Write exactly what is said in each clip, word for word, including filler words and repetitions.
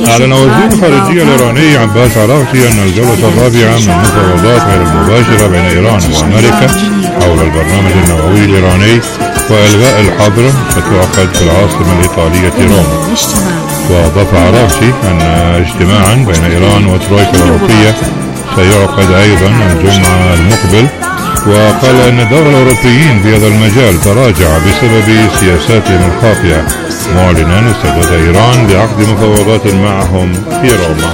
أعلن وزير الخارجية الإيراني عباس عراقچي أن الجولة الرابعة من المفاوضات غير المباشرة بين إيران وأمريكا حول البرنامج النووي الإيراني وإلغاء الحظر ستعقد في العاصمة الإيطالية روما. وأضاف عراقچي أن اجتماعا بين إيران والترويكا الأوروبية سيعقد أيضا الجمعة المقبل، وقال أن دور الأوروبيين في هذا المجال تراجع بسبب سياساتهم الخاطئة، معلنا استعداد إيران لعقد مفاوضات معهم في روما.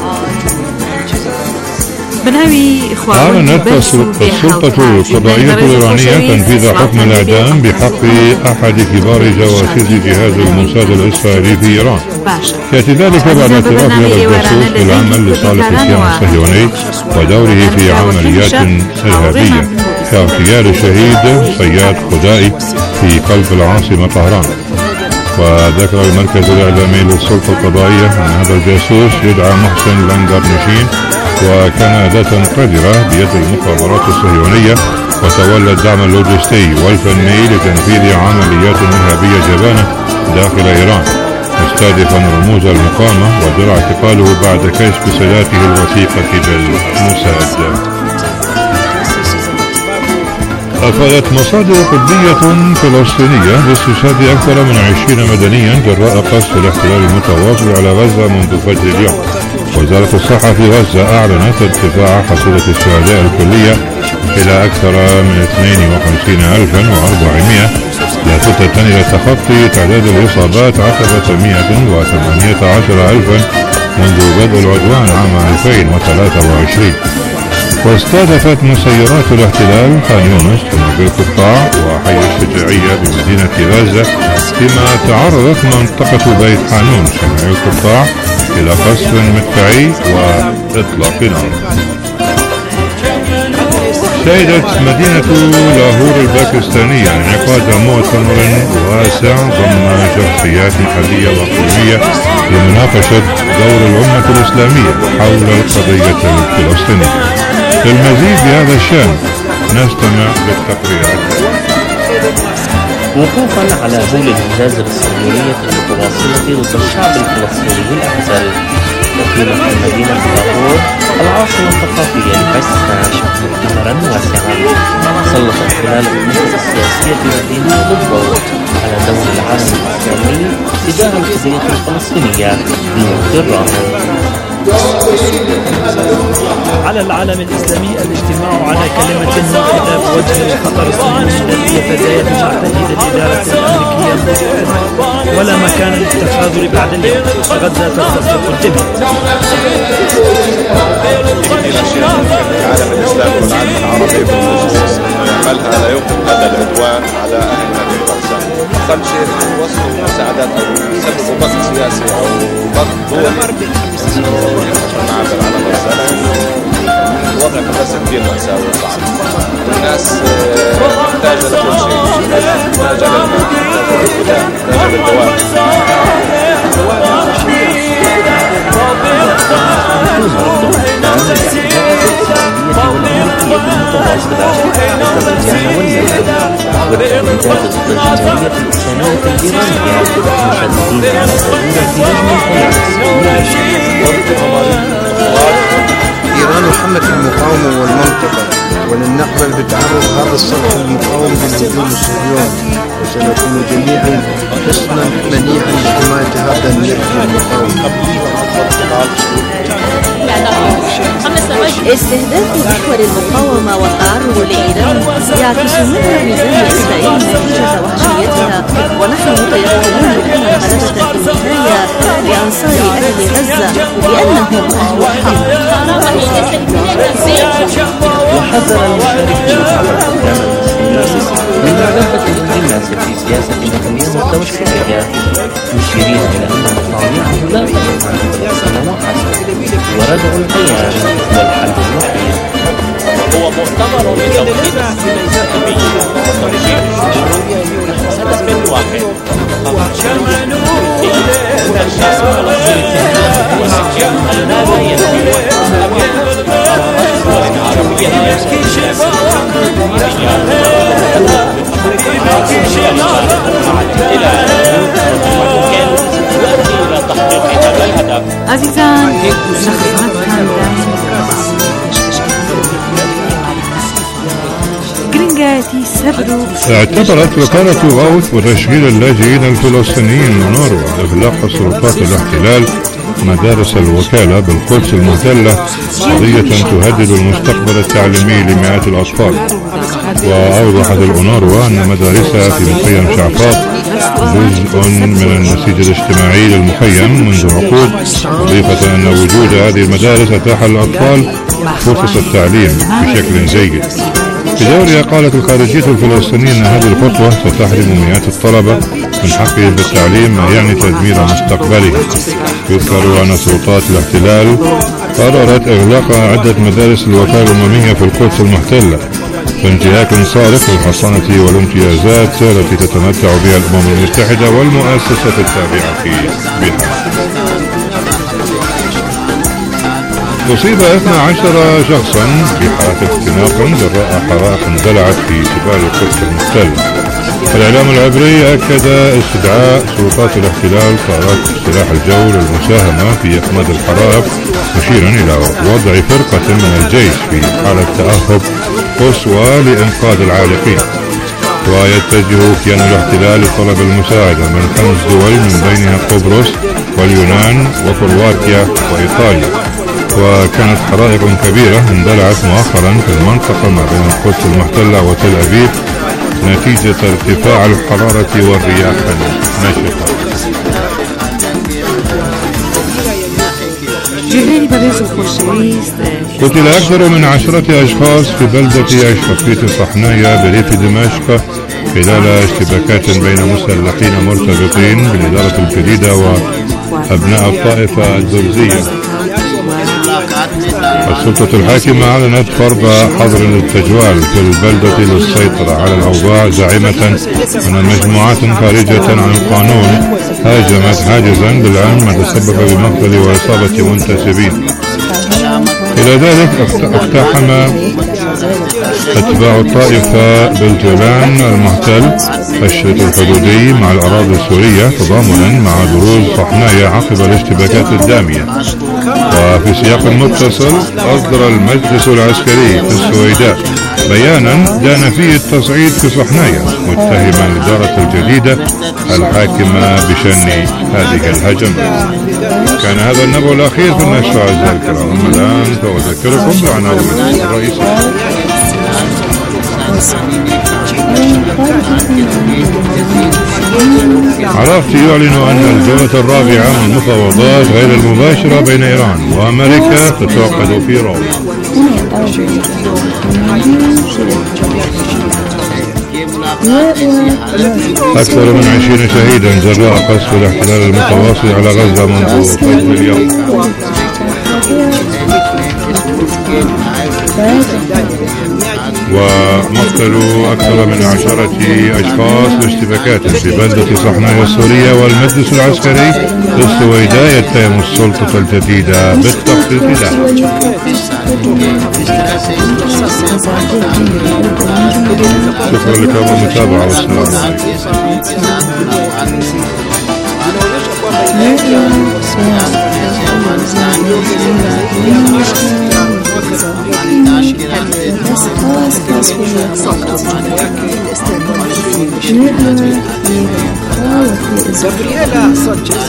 أعلنت السلطة القضائية الإيرانية تنفيذ حكم الإعدام بحق أحد كبار جواسيس جهاز الموساد الإسرائيلي في إيران، يأتي ذلك بعد اعتراف هذا الجاسوس بالعمل لصالح الكيان الصهيوني ودوره في عمليات إرهابية كاغتيال الشهيد صياد خدائي في قلب العاصمة طهران. وذكر المركز الإعلامي للسلطة القضائية أن هذا الجاسوس يدعى محسن لانجرنشين، وكان أداة قادرة بيد المخابرات الصهيونية، وتولى الدعم اللوجستي والفني لتنفيذ عمليات إرهابية جبانة داخل إيران، مستهدفا رموز المقاومة، وجرى اعتقاله بعد كشف صلاته الوثيقة بالموساد. أفادت مصادر طبية فلسطينية باستشهاد أكثر من عشرين مدنيا جراء قصف الاحتلال المتواصل على غزة منذ فجر اليوم. وزارة الصحة في غزة أعلنت ارتفاع حصيلة الشهداء الكلية إلى أكثر من اثنين وخمسين ألفا وأربعمائة، لافتة إلى تخطي تعداد الإصابات عتبة مئة وثمانية عشر ألفا منذ بدء العدوان عام ألفين وثلاثة وعشرين. واستهدفت مسيرات الاحتلال خان يونس ونبي القطاع وحي الشجاعية بمدينة غزة، فيما تعرضت منطقة بيت حانون شمال القطاع إلى قصف مدفعي وإطلاق نار. شهدت مدينة لاهور الباكستانية انعقاد مؤتمر واسع ضمن شخصيات محلية وإقليمية لمناقشة دور الأمة الإسلامية حول القضية الفلسطينية. للمزيد بهذا الشأن نستمع للتقريرات. وقوفا على هول الهجازر الصهيونية المتواصلة ضد الشعب الفلسطيني الأعزل، وقيمت مدينة لاهور العاصمة الثقافية لباكستان مؤتمرا واسعا سلط خلال الأنشطة السياسية بمدينة بالضبط على دور العالم الإسلامي تجاه القضية الفلسطينية في الراهن. على العالم الإسلامي الاجتماع على كلمة واحدة بوجه الخطر الصهيوني الذي يتزايد مع تأييد الإدارة الأمريكية المستقرة، ولا مكان للتخاذل بعد اليوم. غزة تصفق الجميع. العالم الإسلامي والعالم العربي بالخصوص يعملها لا يمكن هذا العدوان على أهل هذه الغزة. أقل شيء يوصلوا مساعدات أو يسببوا ضغط سياسي أو ضغط دولي نعبر على غزة، لأنه الوضع في غزة كبير مأساوي وصعب. الناس محتاجة لكل شيء، محتاجة للماء، محتاجة للغذاء، محتاجة للدواء. إيران محمد المقاومة والمنطقة، ولن نقبل بتعرض هذا الصف المقاوم للهجوم الصهيوني، وسنكون جميعا حصنا منيعا لحماية هذا النبي المقاوم. استهداف محور المقاومة والتعرض لإيران يعكس مدى ميزان إسرائيل نتيجة وحشيتها، ونحن متيقنون بأن الغلبة في النهاية لأنصار أهل غزة بأنهم أهل حق. وحذر المشاركين على الحكام المسلمين من مخالفة الانغماس في سياسة نتنياهو التوسعية، مشيرين إلى أن مصالحه لا تقف عن فلسطين وحسب، وردعوا القيام والحل الوحيد. هو مؤتمر لتوحيد السياسة وتوجيه هدف واحد إلى تحقيق هذا الهدف. عزيزان شخصنتها جرينجاتي سبرو. اعتبرت وكالة غوث وتشغيل اللاجئين الفلسطينيين لونروا إغلاق سلطات الاحتلال مدارس الوكالة بالقدس المحتلة قضية تهدد المستقبل التعليمي لمئات الأطفال. وأوضحت الأونروا أن مدارسها في مخيم شعفاط جزء من النسيج الاجتماعي للمخيم منذ عقود، مضيفة أن وجود هذه المدارس أتاح للأطفال فرصة التعليم بشكل جيد. في دورها قالت الخارجية الفلسطينية أن هذه الخطوة ستحرم مئات الطلبة من حقهم بالتعليم، ما يعني تدمير مستقبلهم. يذكر أن سلطات الاحتلال قررت إغلاق عدة مدارس الوكالة الأممية في القدس المحتلة في انتهاك صارخ للحصانة والامتيازات التي تتمتع بها الأمم المتحدة والمؤسسات التابعة بها. أصيب اثنا عشر شخصا في حالة اختناق جراء حرائق اندلعت في شمال القدس المحتلة. الإعلام العبري أكد استدعاء سلطات الاحتلال قوات سلاح الجو للمساهمة في إخماد الحرائق، مشيرا إلى وضع فرقة من الجيش في حالة تأهب قصوى لإنقاذ العالقين. ويتجه كيان الاحتلال لطلب المساعدة من خمس دول من بينها قبرص واليونان وكرواتيا وإيطاليا. وكانت حرائق كبيرة اندلعت مؤخرا في المنطقة ما بين القدس المحتلة وتل أبيب نتيجة ارتفاع الحرارة والرياح الناشطة. قتل أكثر من عشرة أشخاص في بلدة أشرفية صحنايا بريف دمشق خلال اشتباكات بين مسلحين مرتبطين بالإدارة الجديدة وأبناء الطائفة الدرزية. السلطة الحاكمة أعلنت فرض حظر للتجوال في البلدة للسيطرة على الأوضاع، زاعمة أن مجموعات خارجة عن القانون هاجمت حاجزا بالأمن تسبب بمقتل وإصابة منتسبين. إلى ذلك اقتحم أتباع الطائفة بالجولان المحتل الشريط الحدودي مع الأراضي السورية تضامنا مع بروز صحنايا عقب الاشتباكات الدامية. وفي سياق متصل أصدر المجلس العسكري في السويداء بيانا دان فيه التصعيد في صحنايا، متهما الإدارة الجديدة الحاكمة بشن هذه الهجمات. كان هذا النبأ الأخير في النشرة أعزائي الكرام. أما الآن فأذكركم بعناوين الرئيسية. عرفت يعلن أن الجولة الرابعة من المفاوضات غير المباشرة بين إيران وأمريكا تتوقد في روما. أكثر من عشرين شهيدا جراء قصف الاحتلال المتواصل على غزة منذ فجر اليوم. ومقتل أكثر من عشرة أشخاص باشتباكات في بلدة صحنايا السورية. والمجلس العسكري للسويداء يتهم السلطة الجديدة بالتخطيط لها. شكرا لكم المتابعة والسلام Gabriela Sanchez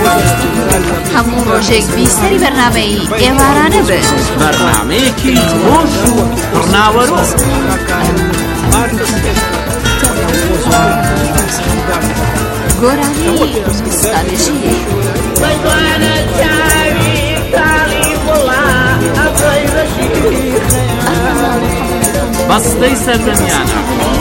هەموو ڕۆژێک بیسەری بەرنامەی ئێوارانە بن. بەرنامەیەکی ڕۆژ و ڕناوەرۆ. گۆرانی ستراتژی بەستەی سەردەمیانە.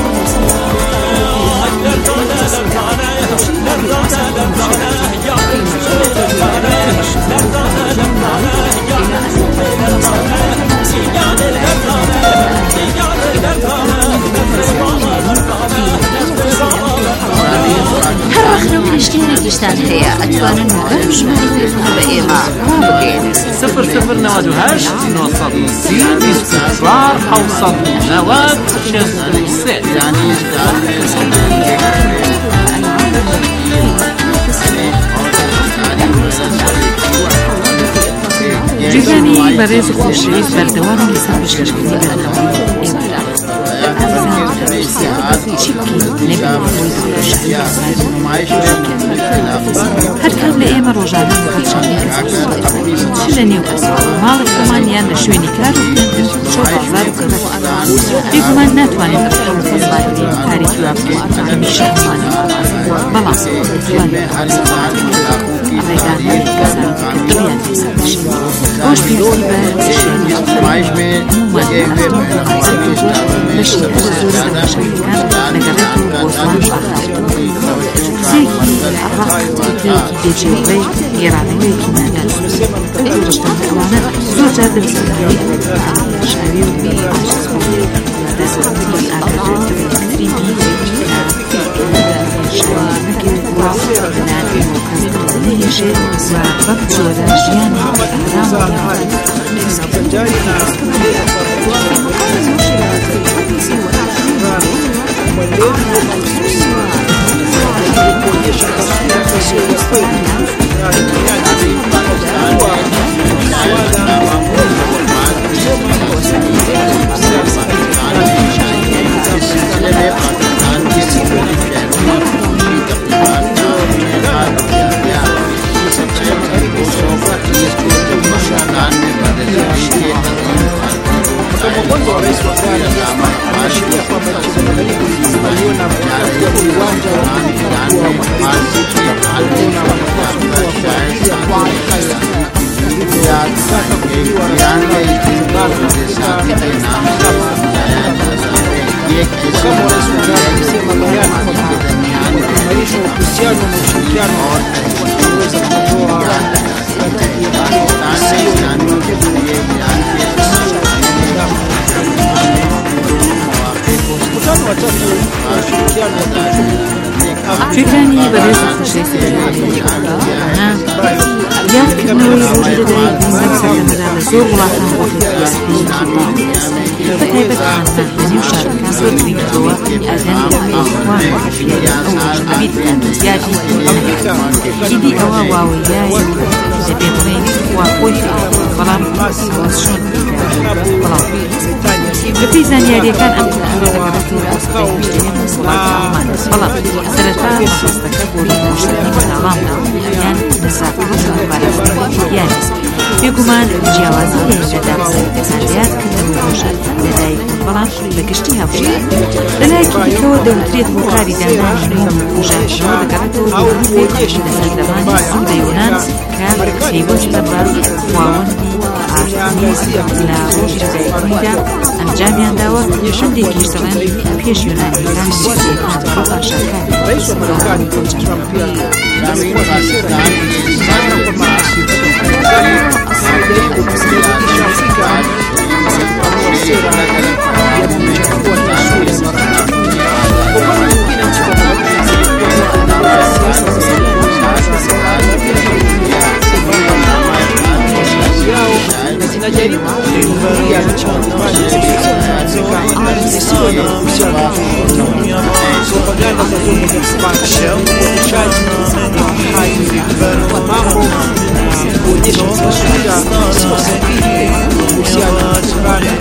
هەر ڕەخنەوە نیشتێنێکیشتان هەیە ئەتوانن بەرم ژماری تەلەفۆن بە ئێمە ڕابگەین. صفر صفر نود و هشت نۆ سەد و سی بیست و چوار حەوت سەد و نەوەد شەست و سێ. جیهانی بەڕێز و خۆشەویست بەردەوام لەسەر پێشکەشکردنی بەرنامەی ئێوارە. هەر کام لە ئێمە ڕۆژانە لەگەڵ چەندین کەس چ لە نێو کەسەوە ماڵی خۆمان یان لە شوێنی کار و شەو بازار و کەڕەوە بێگومان ناتوانین بەخۆ فەزڵایەتی کارێکی وا بکەین هەمیشە هەمانە بەڵام دەتوانین ڕێگانەی کەسان کە دڵیان لێسەر بشین ئەوش پێویستی بە شوێنی بەشی هەر زۆر لە بەشەکان لەگەڕێت و بۆزمان سێکی ڕاستێکی بێجێوەی گێڕانەوەیەکی نادەست ئەو ڕشتان ئەوانە زۆر جار دەبستەکەی شاوی و ئاشتخۆی دەسەڵاتی ئاگرێت فریدی شوانەکێت ڕاست بناوی مۆکەس نەهێشێت و بەم جۆرە ژیانی ئارام Como cuando ves su فکرانی بەڕێز و خۆشەویستی بەرنامەی یادکردنەوەی ڕۆژی لەدایک بوونی سەردەمەدا لە زۆر وڵاتان ڕۆژێکی بەتایبەت خانسان لە نێو شارەکان زۆر گرنگەوە ئاگەندی ئاخوان ئەو ڕۆژنەوی بکات زیادی ئیدی ئەوە واوەیای دەبێت وا خۆی بەڵام ئەوە شۆن بەڵام بەپێی زانیاریەکان ئەم کولتورە دەگەڕێتەوە بۆ سەرەوەی نیشتەنی وڵاتی ئەڵمان بەڵام سەرەتا مەبەستەکە بۆ لەناوشتنی بەناڵاندا یان نەزاکەوت و پاراستنی یانیست بێگومان جیاوازی هەیە لە دامسەرەکان یادکردن و ڕۆژە لەدایک بەڵام لە گشتی هاوشار لەلایەکی دیکەوە دەوترێت بۆ کاری دانانی نوێ و کوژانەوە دەگەڕێتەوە بۆ گروپێک لە سەردەمانی سوودە یۆنان کە پەیوەست بە خواوەندی ئارتەمیس لە ڕۆژی لەدایکبوونیدا ئەنجامیان داوە هەندێکیش دەڵێن پێش یۆنانیەکان نووسیەکان بۆ پاشاکان Najaribu kuhudhuria propaganda za vyombo vya habari, uonyeshaji wa mambo kuonyesha taswira sahihi kuhusiana na Qur'ani,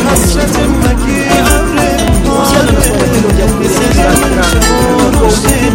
kuhusiana na swala hilo la Jamhuri ya Kiislamu ya Iran.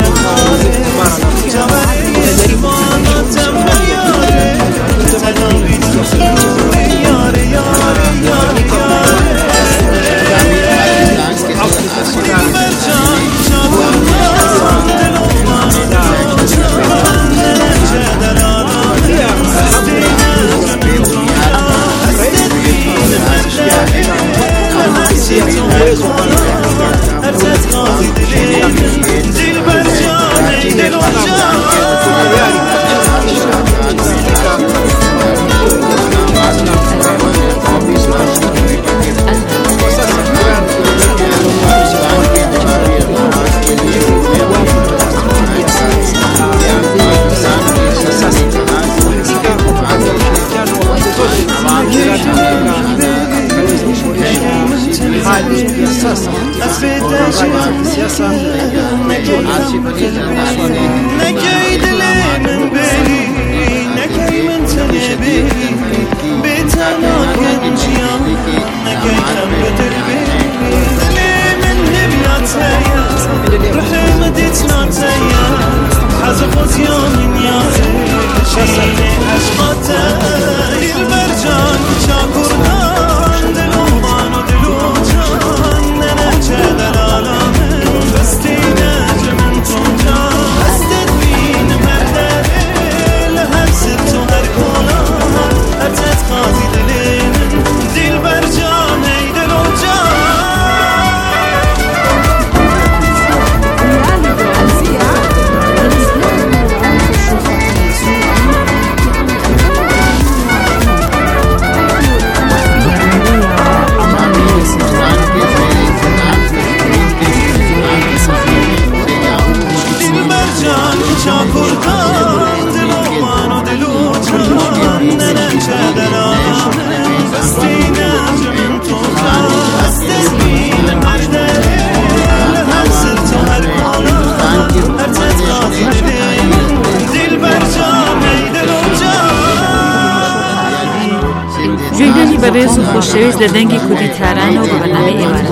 بەڕێز و خۆشەویست لە دەنگی کوردی تارانەوە بە بەنامەی ئێوارە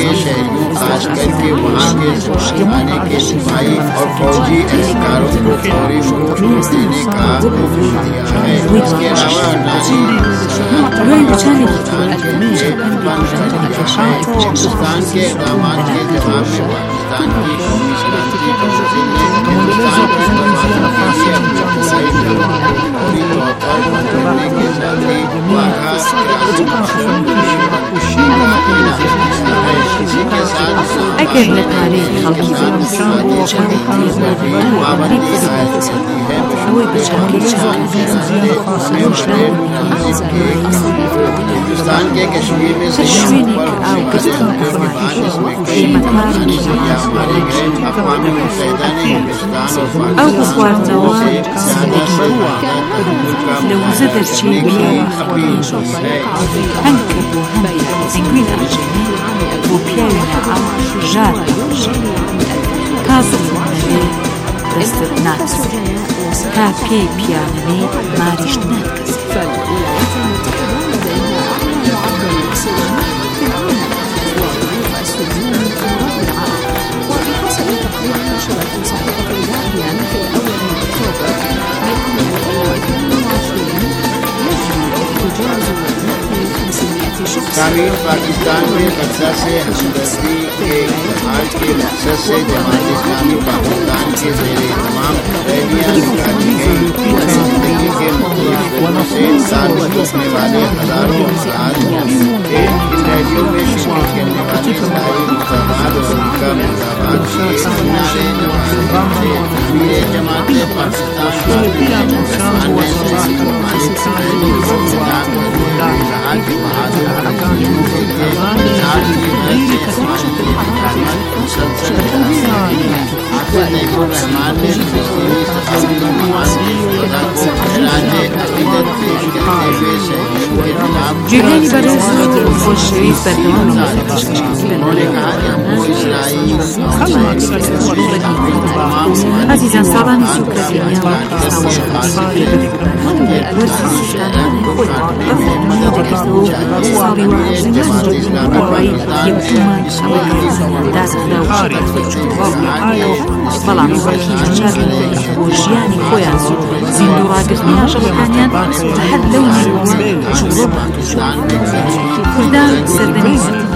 دوای وچانێکی ئەگەر لە پارەی خەڵکی ئەوەی بچاکەی شوێنێک ئاو گرتن ئەو بخواردنەوە لە وزە دەرچێ هەنگکە بۆ هەنگوین ئاژێنی بۆ پیاوێنە ئەو ژار کازم نەبێ دەستت ناکەسێ تا پێی پیانەبێ ماریش ناکەسێ कानून पाकिस्तान में कब्जा से हमदर्दी के इस्तेमाल के मकसद से जमात इस्लामी पाकिस्तान के ज़ेरे तमाम रैलियां निकाली गई। जिंदगी के मुख्तलिफ वजहों से साबित होने वाले हजारों अफराद इन रैलियों में शिरकत करने वाले इस्लामी मुकामात और उनका मुकामात के किनारे से तस्वीरें जमात पाकिस्तान جیلانی بەڕێز و خۆشەویست بەردەوام عزیزان ساڵانی سوکرەتیان بەڵام بۆ ژیانی خۆیان زیندوو ڕاگرتنیان ژەڵەکانیان هەر لەو کوردان سەردەمی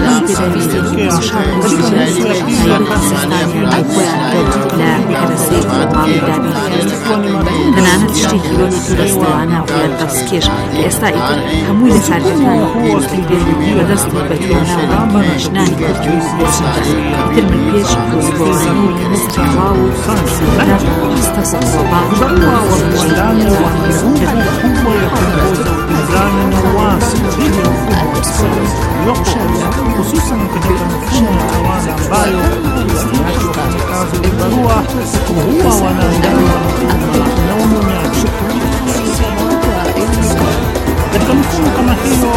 لە کەرەسەی باڵیدابی تەنانەت شتی کیلۆی دەستەوانە و لە دەستکێش ئێستا ئیتر هەمووی لە سارگەکان بەدەست بەتوانە ژنانی کردوی تر من پێش بۆزبۆزنی کەنستەوا و ئەستەسەوە خصوصا كتب المفهوم الأواني بايو استيعاب اعتقاد الضروع وهو ولا نوم شكرا لكن مفهوم كما هي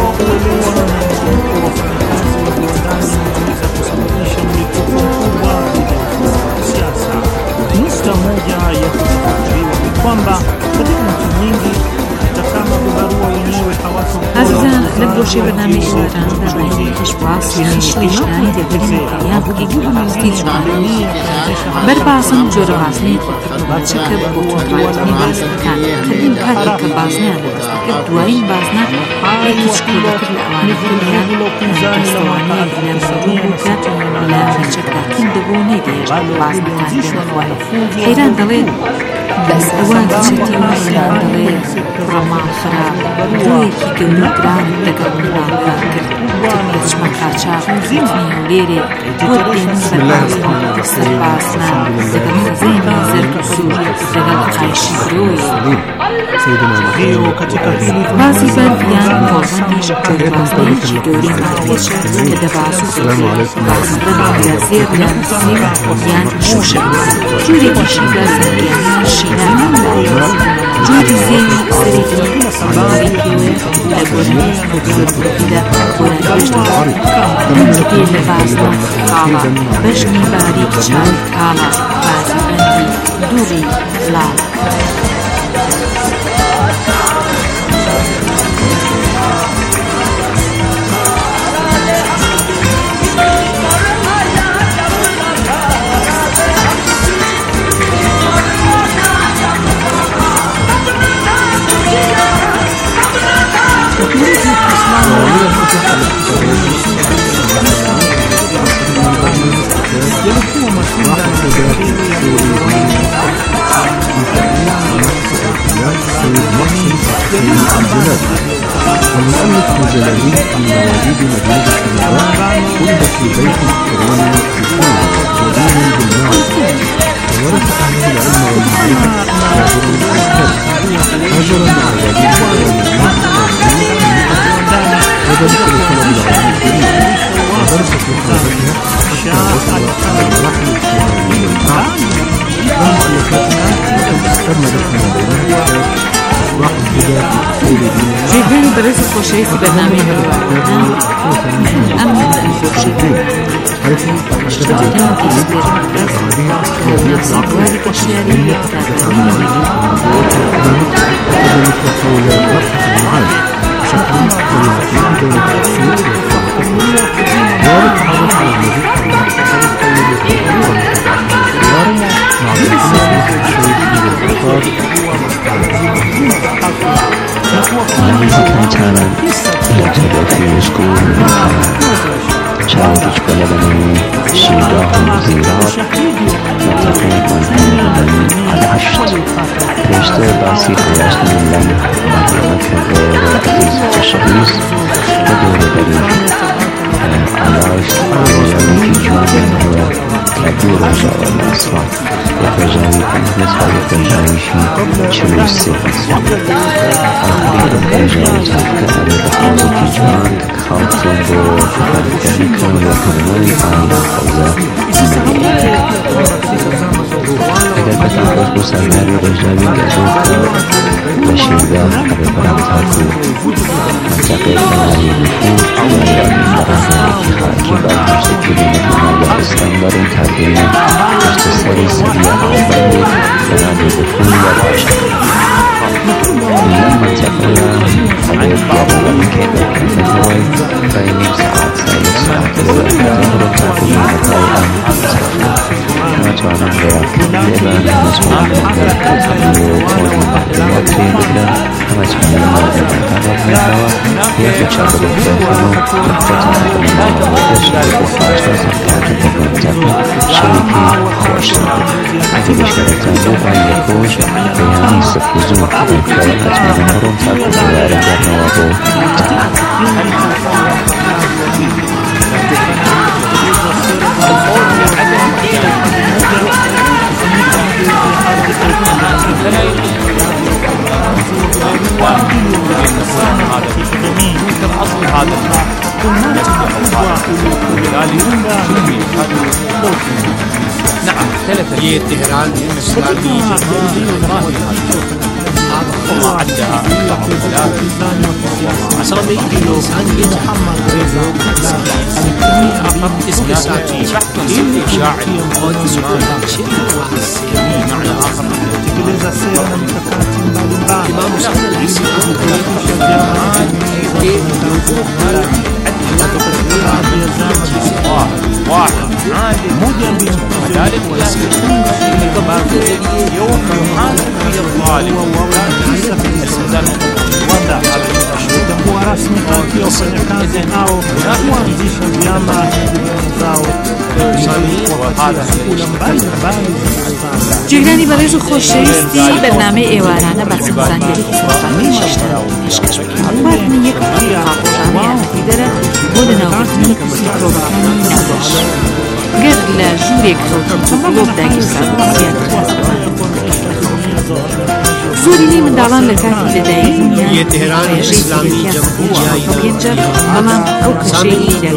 Prošli برنامج ایران برای تشواس خشلیشتانی دەبرین یاکی دیجوانی بەربازم جۆرە بازنەی کردوچەکە بۆ تۆڕایەتنی بازنەکان کردین کاتێک کە بازنیان لەدەستەکرد دوایین بازنە ئێکی چکۆلەکرد لە ئەوانەکەیان دەستەوانەیەک لە مەروو بوو کە لە نەچەکدا کندەبوو نەیگەیشت بازنەکان دێنەخوای حەیران دەڵێت بەس ئەوان دچێتی وەسیان دەڵێت ڕەمان خراپ بۆیەکی گەورە گران لەگەڵ مناڵەکان کرد بە چمە قاچاق هەولێرێ بۆ دێنن بەربازنە سەربازنە لەگەڵ خەزەینی زەرد و سوور لەگەڵ قایشی برۆی بازی بەردیان پۆڵبەندیش جۆربازنەیەکی گەورەی مارپێچە کە دەبازوو بازنەکان لە زێر یان سیم یان شوشە جوورێکیشی لە زەنگیانی شینان جوری زێوی سەرێکی سەڵاری پێوێ لە گۆرەی زۆربەکیدا گۆرانگەشتە هەندێ لە بازنە کاڵا بەشنی باریک چاوی کاڵا بازی بەندی دووڕی لاڵ المؤلف الجلالي من مواليد مدينة النجاح ولد في بيت كريم في كوما مدين بالمال وورث أهله العلم والمعرفة هاجر الأزهر هاجر مع والده والمجموع وذلك لطلب العلم الكريم ودرس في خارجها حتى وصل إلى المراحل الثانوية والبعد له مؤلفاتها استكملت من بينها جيبين برزق وشيء برنامج الوالدان أمن الفرشين اشتغلنا في سبيل ونفس ذلك الشيء Music talent يعتبر في سكول شاركت بلدني شيبة وزيرات منطقة منطقة العشت رشتة باسي قياسنا لم مدرمك غير عزيز التشخيص ودور بريد العشت ويومي في جوان هو كبير وجاء الأسرع وفجاوي أنفس وفجاوي في شوي السفس آخرين الفجاوي تلك أرد حوزة جوان خاطر بو فردنك وكرمي آية خوزة اگر بتاعت بو سرگاری رجاوی گزوک بشیده برامتاکو منطقه کناری نفوذ و ایرانی مرحبی خاکی بردرس کلمت مالا استاندار تربیه مختصری سریع آبانی بنابه دخول و باشد این منطقه حدود بابایی که بکنه هوی بینیم ساعت سایل ساعت ظهر تربیه مطالعه نتوانم برای کنده و نتوانم برای کنده کنیم معلومات بگیرم همه چیزی مورد مطالعه و یا که چند بکنم مقطع معلوماتش به فرصت سرکت بکنم شریکی خوش اگه بیشترتن دو باید خوش بیانی سفوزو بکنم حتما نمرم تاکو بیارم در نوابو نعم اختلفت هي تهران الإسلامية ربما عدها أكثر من ثلاثة عشرة كيلو آخر اسمه بحث في شاعر معنى آخر واحد عادل ذلك يوم يحاسب فيه الظالم جێگرانی بەڕێز و خۆشەویستی بەرنامەی ئێوارانە بەچەندزانیاری سەرفانی شەشتەوە پێشکەش بکەین. خواردنی یەک قاپۆژانەی ئافرەتی دەرە بۆ لەناوبردنی میکرۆبەکانی ناوبەش. گەر لە ژوورێک کەوتن چۆکۆلۆک داگیرکرابوو زیاتر زۆرینەی منداڵان لە کاتی لەدایکبوونیان ڕێژەی زیرەکیان بووە پێنجە، بەڵام ئەو کەشەی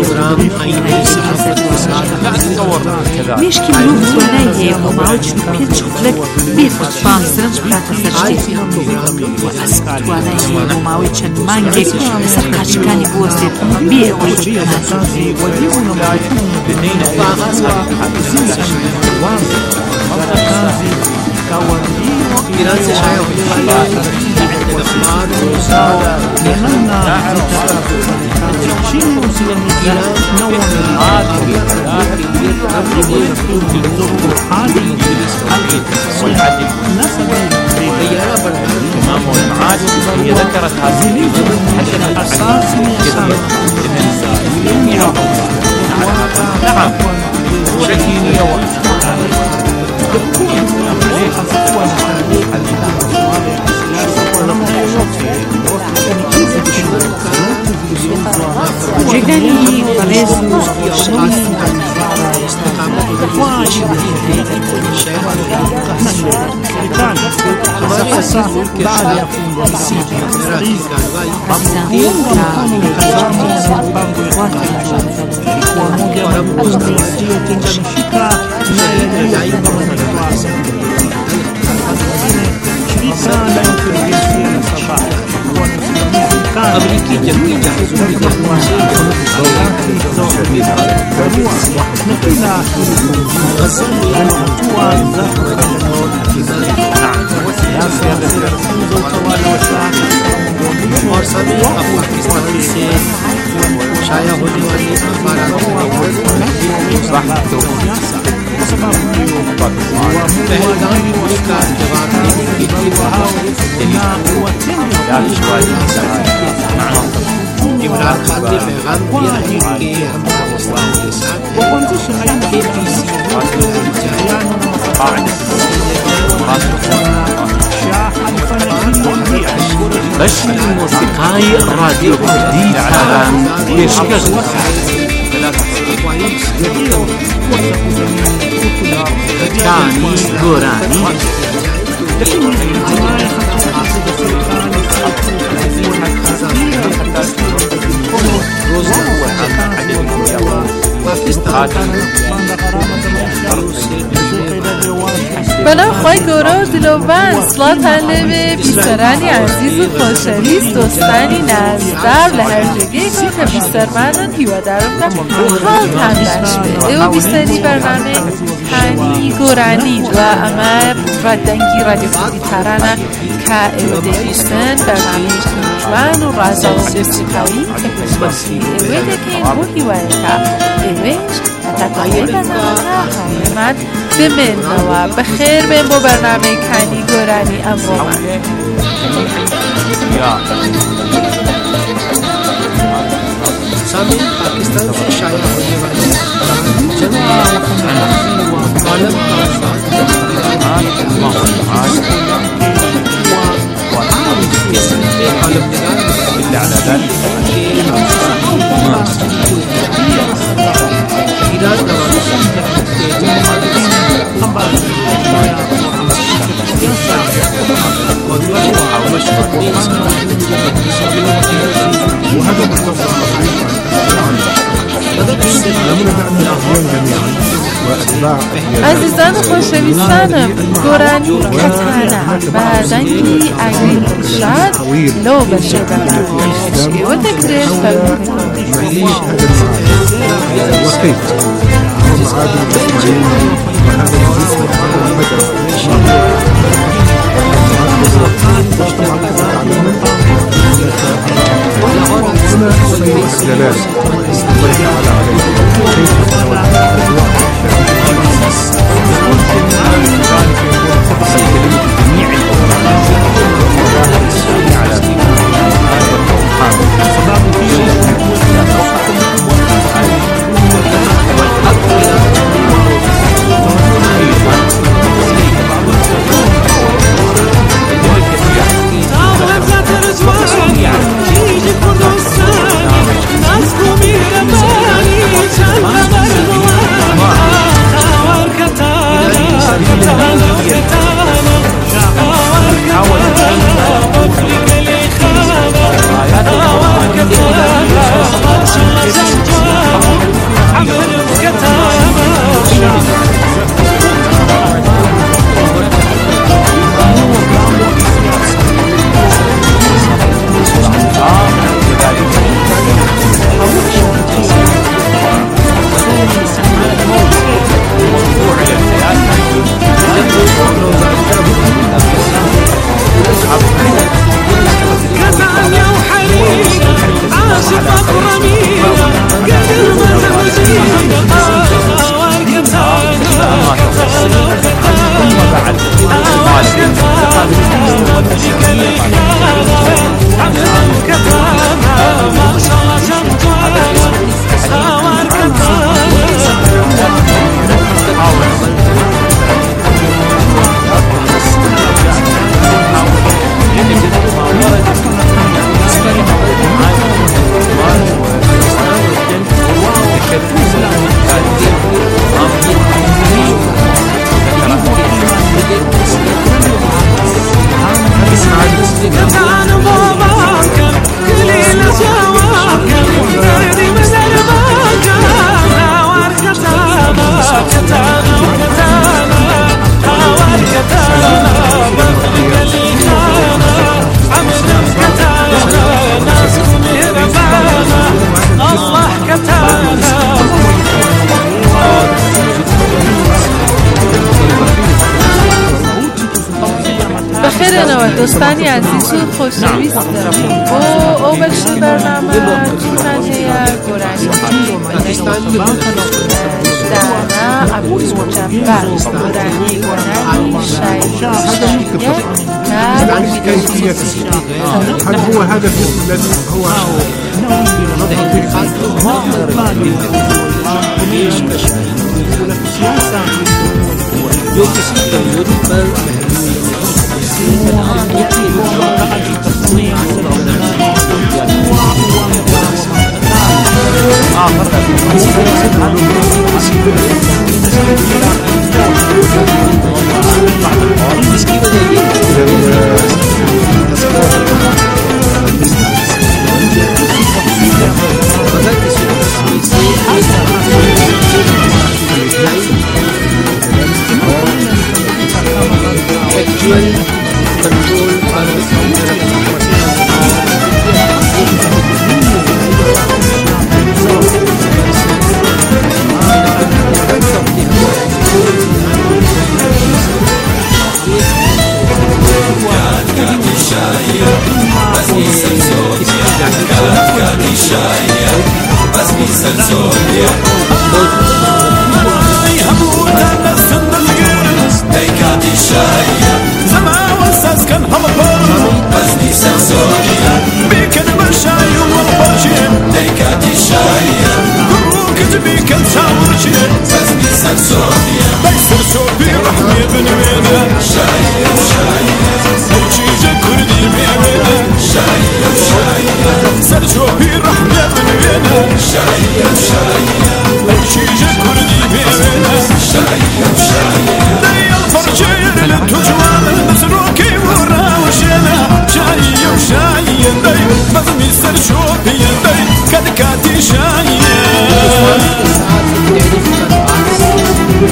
مێشکی مرۆڤ توانای هەیە بۆ ماوەی چل و پێنج خوڵک بێ فوتبال سەرنج بکاتە سەر شتێکی و ئەسپ توانای هەیە بۆ ماوەی چەند مانگێک لەسەر قاچەکانی بوەستێت بێ ئەوەی Grazie a هي ذكرت هذه الأساس نعم شكيني جێگرانی بەڕێز و أمريكي جنوبي جحزوني شايع होने वाली पहलगाम पुलिस का जवाब देने के लिए इमरान खान ने पैगाम दिया है कि हम पाकिस्तान के साथ के पी सी بشر موسيقاي راديو كردي تهران بيشكش كاني غوراني بەناو خۆی گەورە و دلۆڤان سڵاتان لەوێ بیسەرانی عەزیز و خۆشەویست دۆستانی نازدار لە هەر جێگەیەکی کە بیسەرمانن هیوادارم کە حاڵتان باش بێت. ئێوە بیسەری بەرنامەی کانی گۆرانی و ئەمە ڕادەنگی ڕادیۆ کوردی تارانە کە ئێوە دەبیستن بەرنامەیەکی جوان و ڕازاو و موسیقاوی کە پێشبەختی ئێوە دەکەین بۆ هیوایەکە ئێوەش هەتا تاقەی بەرنامەکە هاوڕێمان بمێنەوە بەخێر بێن بۆ بەرنامەی کانی گۆرانی ئەمڕۆمان. सामने पाकिस्तान से शाया होने वाले जंग وهذا لم نبدأ من اليوم جميعا وأتباع عزیزان خۆشەویستانم گۆرانی کەتانە بە دەنگی ئاگرین شاد لەو بەشێ بەرنامەیەش ئێوە دەکرێت معيش هذا المعاد وكيف هو معاد الإسماعيلي وهذا الجزء المدرسة هنا سيد الجلال الله تعالى عليه دوستانی عزیز و خۆشەویستم بۆ ئەو بەشی بەرنامە چیمان هەیە گۆرانی دانا عەبدولجەبار گۆرانی گۆرانی شایەت عن كيفيته هل هو هذا الاسم الذي هو كاتي شاية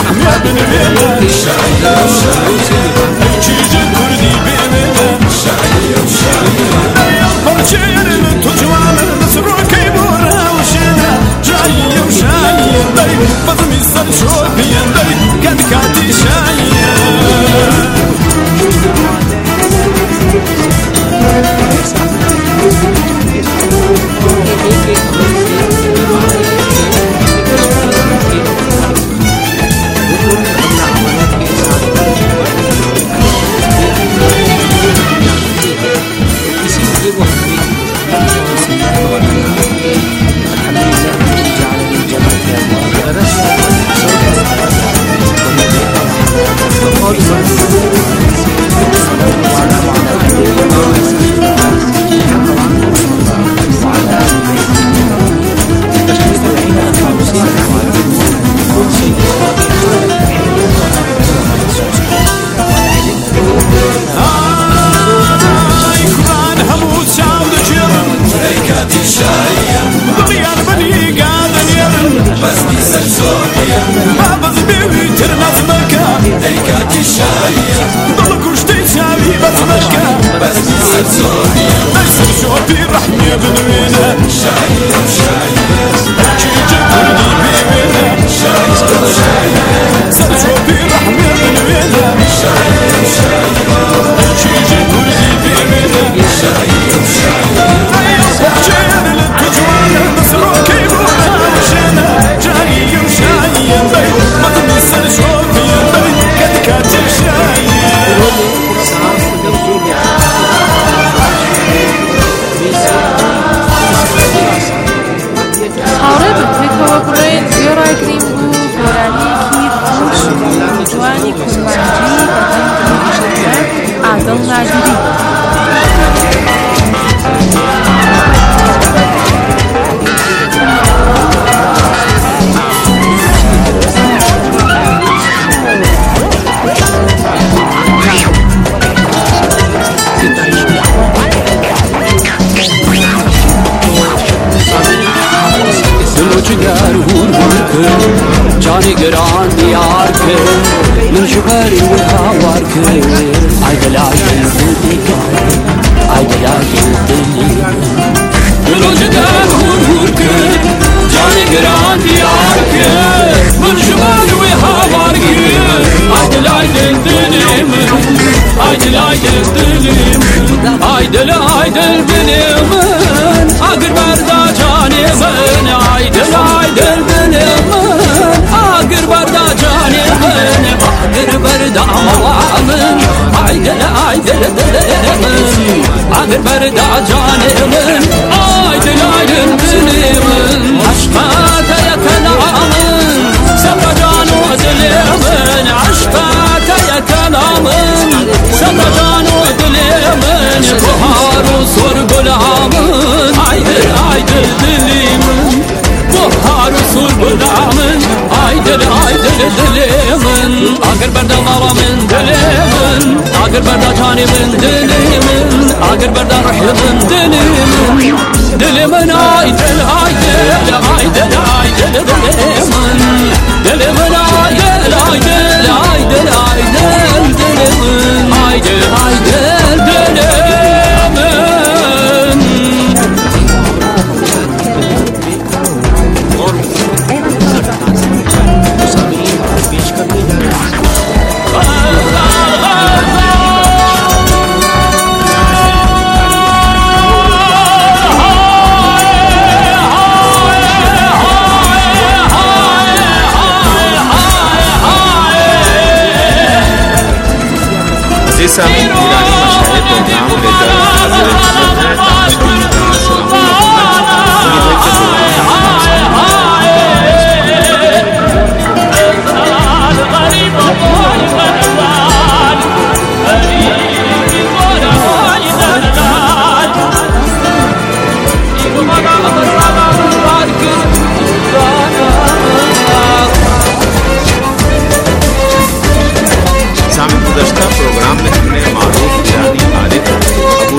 प्रोग्राम में हमने मारूफ ईरानी आरिफ अबू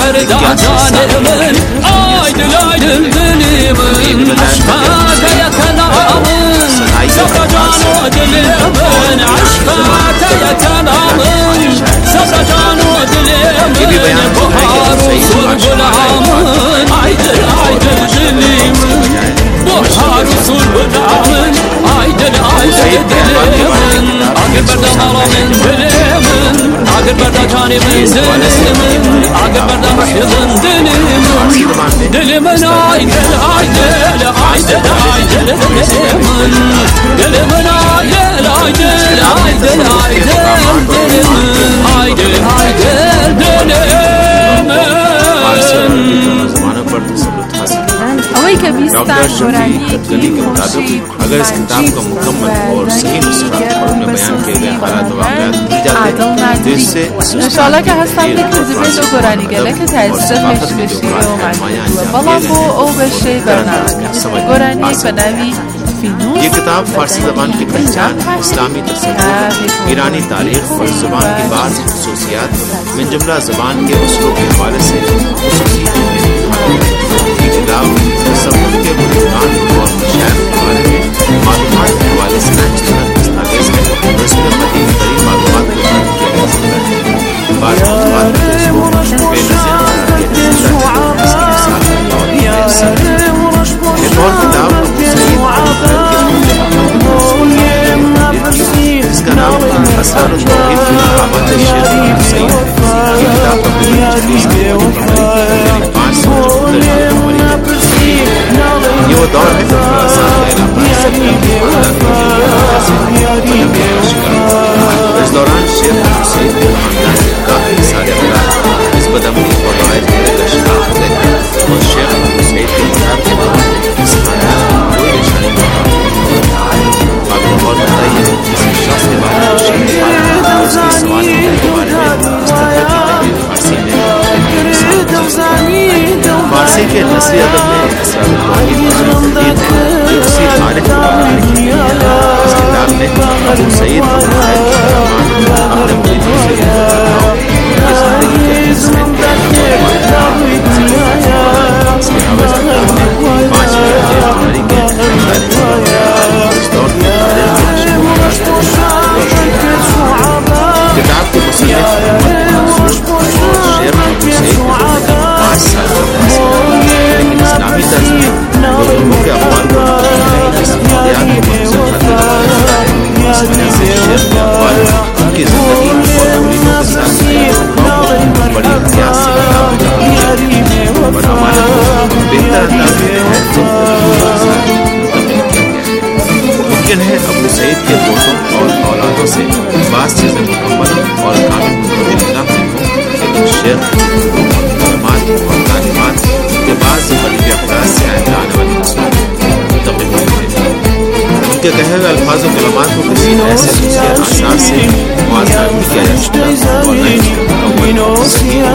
بردا جانمن aydın aydın dilimin aşka yetenamın sabra canu dilimin aşka yetenamın sabra canu dilimin buharu sulbulamın aydın aydın dilimin buharu sulbulamın aydın aydın dilimin agır berda malamın dilimin agır berda canimin dilimin agır berda mahyılın dilimin dilimin aydın aydın aydın aydın dilimin dilimin aydın aydın aydın aydın dilimin aydın aydın dilimin अवई कब्रिस्तान कुरानी की अगर इस किताब का मुकम्मल और सही नुस्खा और उसमें बयान किए गए हालात वाक़यात मिल जाते हैं तो इससे इंशाल्लाह के हस्ताम के ज़िम्मे तो कुरानी गले के तहज़्ज़ुब में शबशी और मालूम बलाबो ओ बशे बरनामी कुरानी बनावी ये किताब फारसी ज़बान की पहचान, इस्लामी तसव्वुर, ईरानी तारीख और ज़बान की बाज़ ख़ुसूसियात में जुमला ज़बान के उसलूब के हवाले से ये किताब तसव्वुर के बुनियाद और शायर के बारे में मालूमात के हवाले से नाचीज़ दस्तावेज़ है और इसमें मज़ीद तरीन मालूमात को दर्ज किया जा सकता है। बाज़ मालूमात को बेनज़ीर करार दिया जा सकता है इसकी मिसाल है और एक और किताब इसका नाम असरार तौहीद फी मक़ामात शेख हुसैन ये किताब पाँच सौ ये वो दौर है जब खुरासान का इलाका इस दौरान शेख हुसैन के खानदान के काफ़ी सारे अफराद इस बदअमनी और वाइज का शिकार होते हैं और शेख हुसैन के इंतजार के बाद इस खानदान की कोई निशानी नहीं आप और बताइए इस शख्स के बारे में शेख और उसके सवाल के बारे में फारसी में फारसी के नस्री अदब में असरार तौहीद मौजूद है जो किसी आरिफ के बारे में लिखी गई है। इस किताब में अबू सईद अबू खैर अपने मुरीदों से उनकी ज़िंदगी के फैसले इसके अलावा पाँच जनवरी के इस दौर के किताब के मुसन्निफ शेर हुसैन पाँच साल लेकिन इस्लामी तर्ज में लोगों के अक़वाल को इस वाक़यात को मंज़र करते हैं शेर के अक़वाल उनकी ज़िंदगी और मुरीदों के साथ बड़ी एहतियात से और हमारा बेहतर अंदाज़ में मुमकिन है अबू सईद के दोस्तों और औलादों से बाज़ चीज़ें मुकम्मल और कामिल मुतबिल न हुई हों लेकिन शेख जमात और तालीमात के बाद ग़रीबी अफराद से आने वाली मसलों मुतबिल हुए हैं। उनके कहे हुए अल्फाज और कलमात को किसी ऐसे दूसरे आसार से मुआवजा नहीं किया जा सकता और न ही मुकम्मल सही और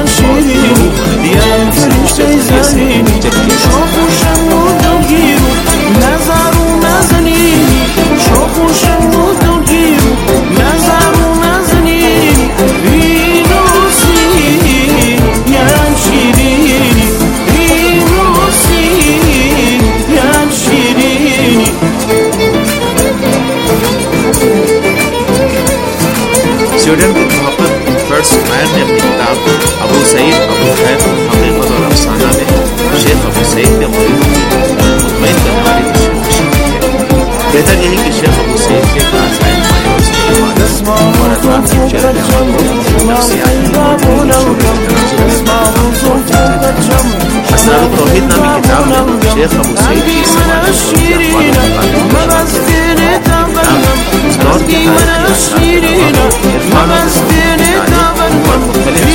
स्वीडन के मुहक़्क़िक़ फर्ट्स मायर ने अपनी किताब अबू सईद अबू खैर हकीकत और अफसाना में शेख अबू सईद के मुरीदों की मुतमईन करने वाली तस्वीर नशीर की है। बेहतर यही कि शेख अबू सईद के नाज़ायन माया और उसके इबादत और अज़वाम के चलने वालों नफ्सियाती असरार तौहीद नामी किताब में शेख अबू सईद की समाजी उस दौर की और मुख्तलिफ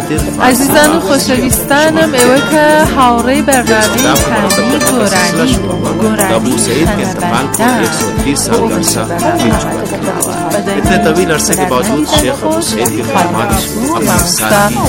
عزیزان و خوشویستانم ئێوە کە هاوڕێی بەرنامەی کامی گۆرانی گۆرانی इतने तवील अरसे के बावजूद शेख अबू सईद की खिदमत अपनी सादगी,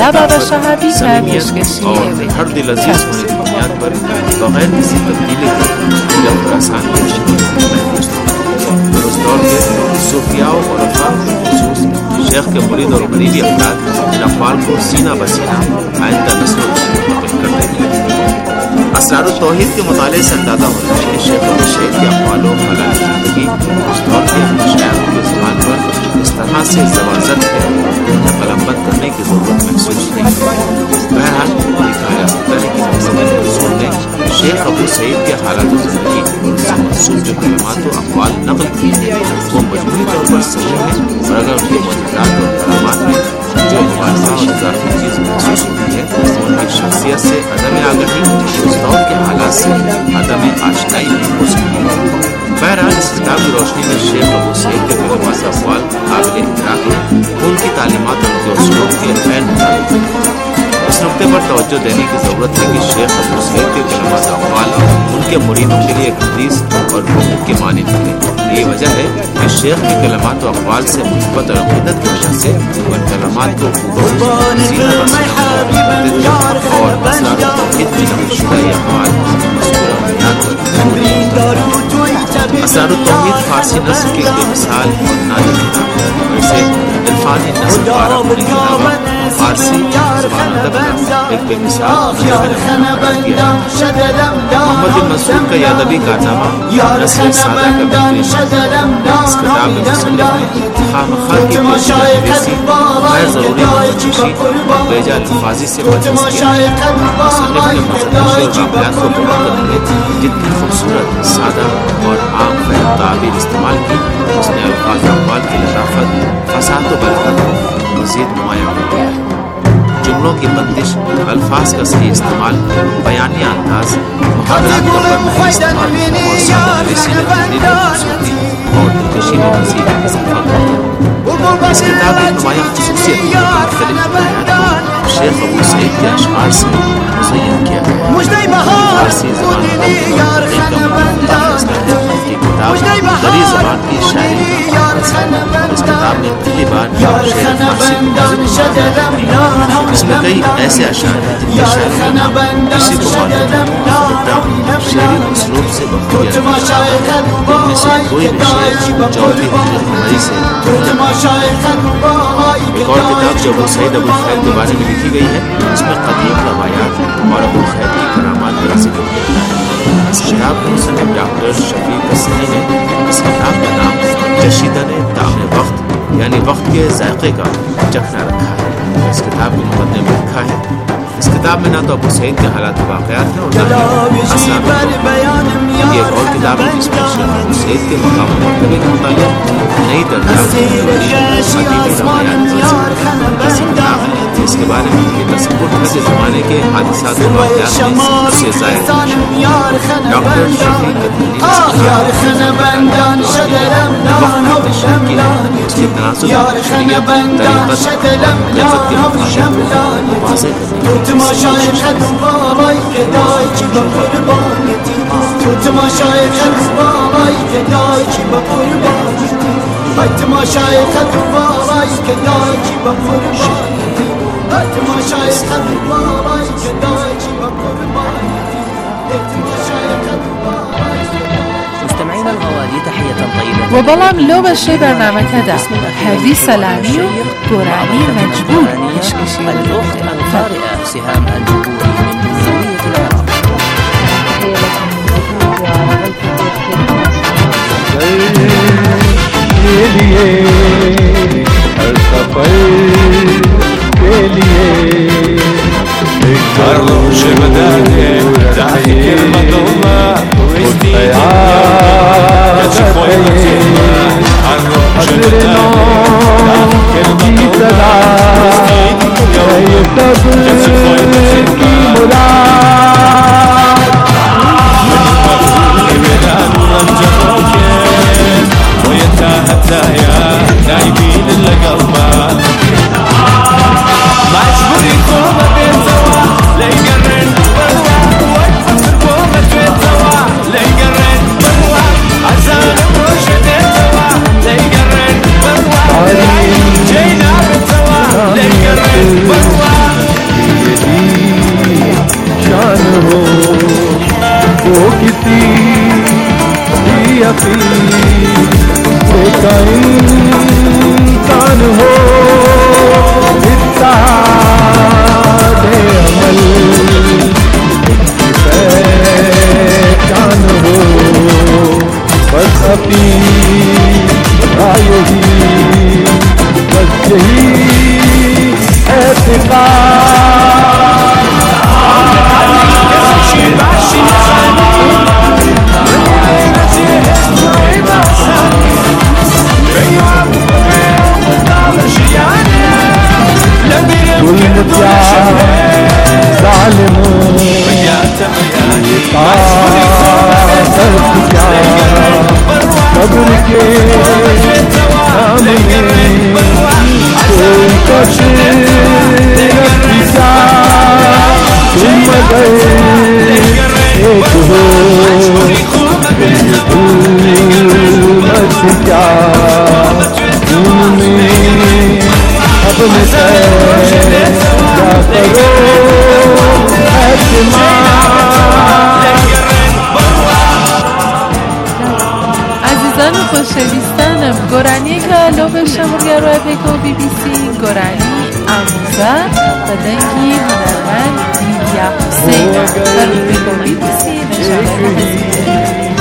और हर दिल अजीज होने की बुनियाद पर बगैर किसी तब्दीली के जब आसान महफूज उस दौर के सूफियाओं और अफराद खुसूस शेख के मुरीद और करीबी अफराद इन अक़वाल को सीना बसीना आइंदा नस्लों को मुंतकिल करते हैं। असरार तौहीद के मुताले से अंदाजा होता है कि शेख अबू सईद के अक़वाल और फ़लाह ज़िंदगी उस दौर के मशाइख़ के ज़बान पर इस तरह से ज़वाज़त है या कलमबंद करने की ज़रूरत महसूस नहीं। बहरहाल लिखा जा सकता है कि मसलन रसूल ने शेख अबू सईद के हालात ज़िंदगी और उससे मंसूब जो कलमात व अक़वाल नक़ल किए हैं वो मजमूई तौर पर सही है, और अगर उनके मौजूदात और कलमात में जो मुबारज़ा और इज़ाफ़ी चीज़ महसूस होती है उनकी शख्सियत से अदम आगही उस दौर के हालात से अदम आशनाई भी हो सकती है। बहरहाल इस किताब की रोशनी में शेख अबू सईद के कलमात से अक़वाल काबिल इदराक है, उनकी तालीमात और उनके उसलूब के ग़ैर मुताबिक है। इस नुक्ते पर तवज्जो देने की ज़रूरत है कि शेख अबू सईद के कलमात अक़वाल उनके मुरीदों के लिए एक हदीस और हुक्म के मानिंद थे। ये वजह है कि शेख के कलमात व अक़वाल से मुस्बत और अक़ीदत की वजह से उन कलमात को सीना बसीना और असरार तौहीद की नक़लशुदा ये अक़वाल मज़कूरा बुनियाद पर असरार तौहीद फ़ारसी नस्ल की बेमिसाल और नाज़िल किताब है। वैसे इरफ़ानी नस्ल पारा होने के अलावा फ़ारसी ज़बान अदब का एक बेमिसाल मोहम्मद बिन मंसूर का यह अदबी कारनामा नस्ल सादा का बेहतरीन इस किताब में मुसन्निफ़ ने खामख़ा की पेशी गैर ज़रूरी मुनक़िशी और बेजा अल्फाज़ी से परहेज़ किया है। मुसन्निफ़ ने मज़हबी और वाक़यात को बयान करने में जितनी खूबसूरत सादा और आम फहम ताबीर इस्तेमाल की उसने अल्फाज़ अक़वाल की लताफ़त फ़साहत व बलागत को मज़ीद मुआय्या कर दिया है। जुमलों की बंदिश, अल्फाज का सही इस्तेमाल, बयानिया अंदाज, मुहावरात का बरमही इस्तेमाल और सादगी में तहरीर की खूबसूरती और दिलकशी में मज़ीद इज़ाफ़ा कर दिया। इस किताब की नुमायाँ ख़ुसूसियत है कि मुख्तलिफ़ बयान को शेख अबू सईद के अशआर से मुज़य्यन किया गया है। फ़ारसी ज़बान की किताब दरी ज़बान की शायरी इस किताब में पहली बार शेर फ़ारसी इसमें कई ऐसे अशार हैं जिनके शायरी किसी को शेरी उसलूब से बख्तियार इनमें से कोई भी शेर चौथी हिजरी से एक और किताब जो अबू सईद अबू खैर के बारे में लिखी गई है इसमें कदीम रवायात और अबू खैर की करामात का जिक्र होता है। इस किताब में मुसन्निफ़ डॉक्टर शफीक हसनी ने इस किताब का नाम जशीदन ताम वक्त यानी वक्त के जायक़े का चखना रखा है। इस किताब के मुक़द्दमे में लिखा है, इस किताब में ना तो अबू सईद के हालात वाक़यात हैं और ना ही असरार। ये एक और किताब है जिसमें शेख अबू सईद के मक़ाम और मरतबे के मुतालिक नई दर्जात इसके बारे में ये तसव्वुर है कि ज़माने के हादिसात और वाक़यात में उससे ज़ायद डॉक्टर शफीक उसके तनासुब शरीयत, तरीक़त और तरीक़त के मुताबिक वाज़ेह करने مستمعينا الغوالي تحية طيبة. وبەڵام لەو بەشەی بەرنامەکەدا هەردی سەلامی و گۆرانی مەجبور پێشکەشی الأخت القارئة سهام الجبوري من جمهورية العراق. के लिए हर सफर के लिए हर रोज बदलने जाके मदोमा والحياة हर रोज बदलने जाके मदोमा ये सब की मुराद ويتهدى يا نايمين القلبان ما يشبك خۆشەویستانم گۆرانیەکە لەو بەشە مڕگەڕای پێکەوە بی بی سی گۆرانی ئامۆزا بە دەنگی هونەرمەند لیدیا حوسێنە بەرەو پێکەوە بی بی سی نەشانەکە هەزیدە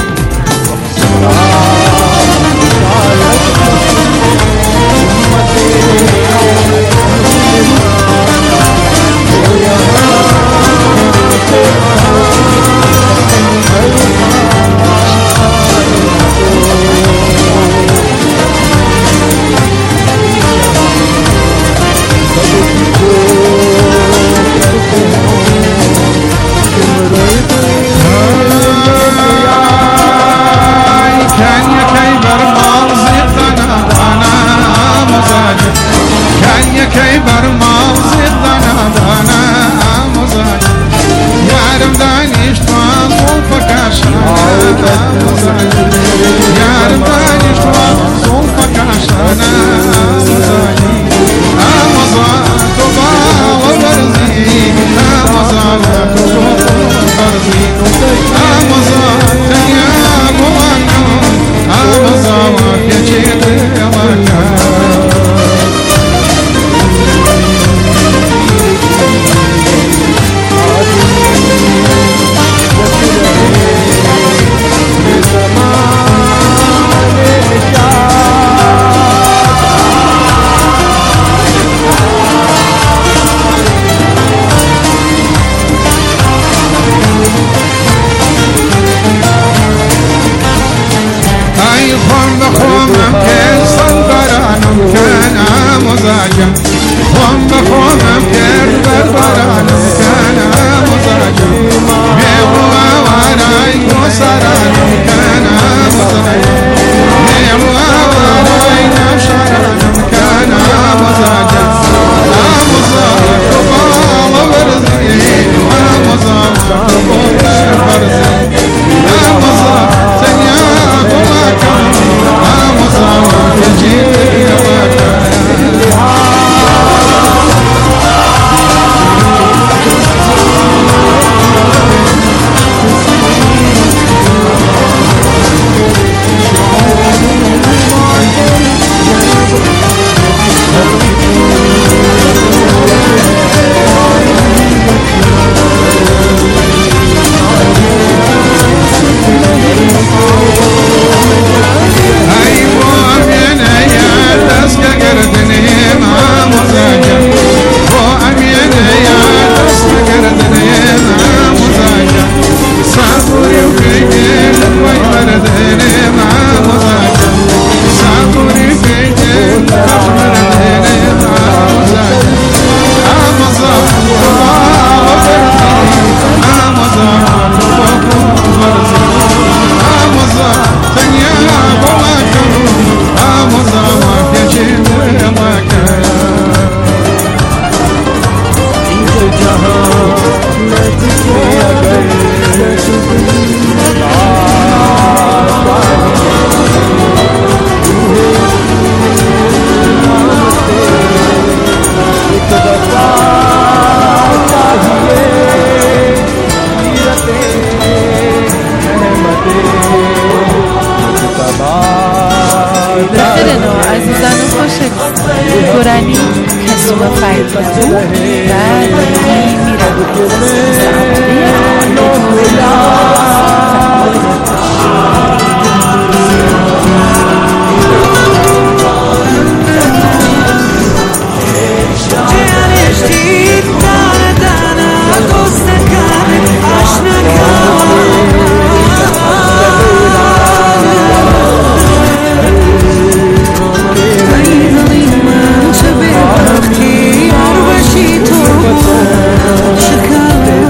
گۆرانی کەسوە فایدەبوو Chicago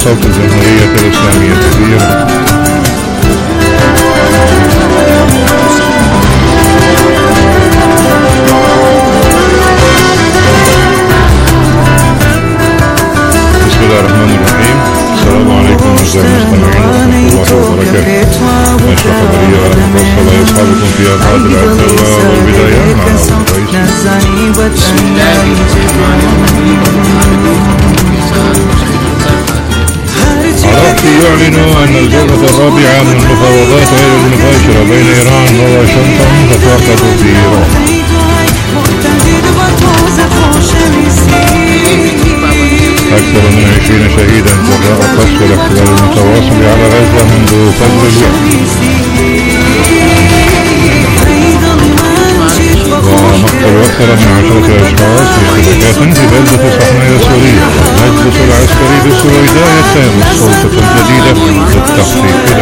صوت الجمهورية الإسلامية في إيران. بسم الله الرحمن الرحيم. السلام عليكم أعزائي المستمعين ورحمة الله وبركاته. نشرة خبرية مفصلة يصحبكم فيها عادل عبد الله والبداية مع الرئيس. بسم الله الرحمن الرحيم. عراقي يعلن أن الجولة الرابعة من المفاوضات غير المباشرة بين إيران وواشنطن تتوقف في إيران. أكثر من عشرين شهيدا جراء قصف الاحتلال المتواصل على غزة منذ فجر اليوم. ومقتل أكثر من عشرة أشخاص في اشتباكات في بلدة صحنايا السورية. المجلس العسكري بالسويداء يتهم السلطة الجديدة بالتخطيط إلى